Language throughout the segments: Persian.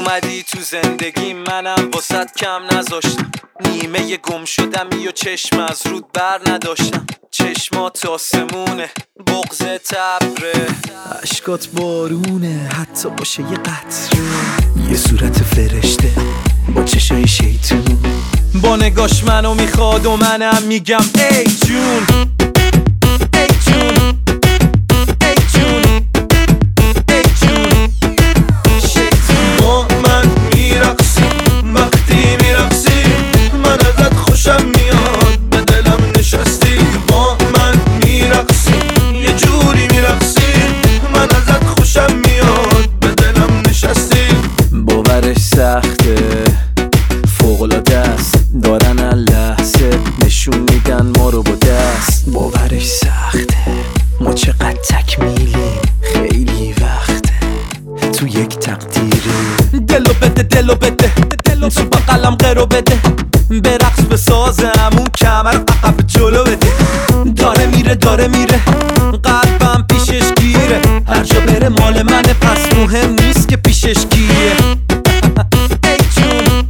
اومدی تو زندگی منم واسط کم نذاشتم، نیمه گم شدم و چشم از رود بر نداشتم. چشمات آسمونه، بغض تبره، عشقات بارونه، حتی باشه یه قطره. یه صورت فرشته با چشای شیطون، با نگاش منو میخواد و منم میگم ای جون، ای جون، ای جون، ای جون. با من میرقصی وقتی میرقصی، من ازت خوشم میاد به دلم نشستی. با من میرقصی یه جوری میرقصی، من ازت خوشم میاد به دلم نشستی. باورش سخته، فوق‌العاده است، دارن لحظه نشون میدن ما رو با دست. باورش سخته، ما چقدر تکمیلیم، خیلی وقته تو یک تقدیری. دلو بده، دلو بده، تو با قلم قرو بده، برقص بسازم اون کمر عقب جلو بده. داره میره، داره میره، قلبم پیشش گیره، هر جا بره مال منه، پس مهم نیست که پیشش کیه. ای جون،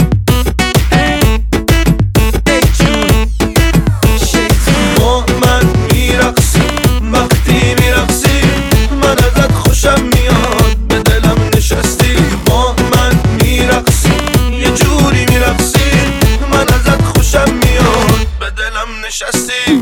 ای جون. با من میرقصی وقتی میرقصی، من ازت خوشم میاد به دلم نشستی. با من میرقصی یه جوری میرقصی، من ازت خوشم میاد به دلم نشستی.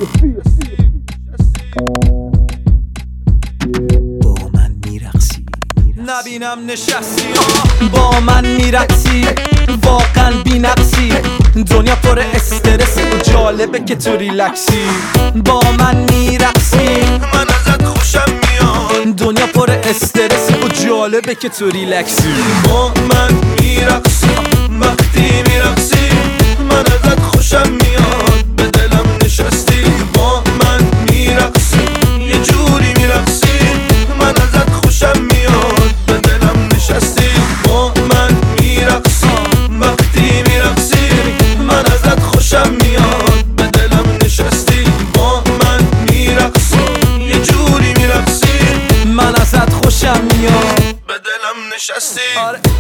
با من میرقصی، نبینم نشستی با من میرقصی، واقعا بی نقصی، دنیا پر استرس و جالبه که تو ریلکسی. با من میرقصی، من ازت خوشم میاد، دنیا پر استرس و جالبه که تو ریلکسی. با من میرقصی وقتی میرقصی، من ازت خوشم میاد به دلم نشستی. با من میرقصی یه جوری میرقصی، من ازت خوشم میاد به دلم نشستی. با من میرقصی وقتی میرقصی، من ازت خوشم میاد به دلم نشستی. با من میرقصی یه جوری میرقصی، من ازت خوشم میاد به دلم نشستی. آره.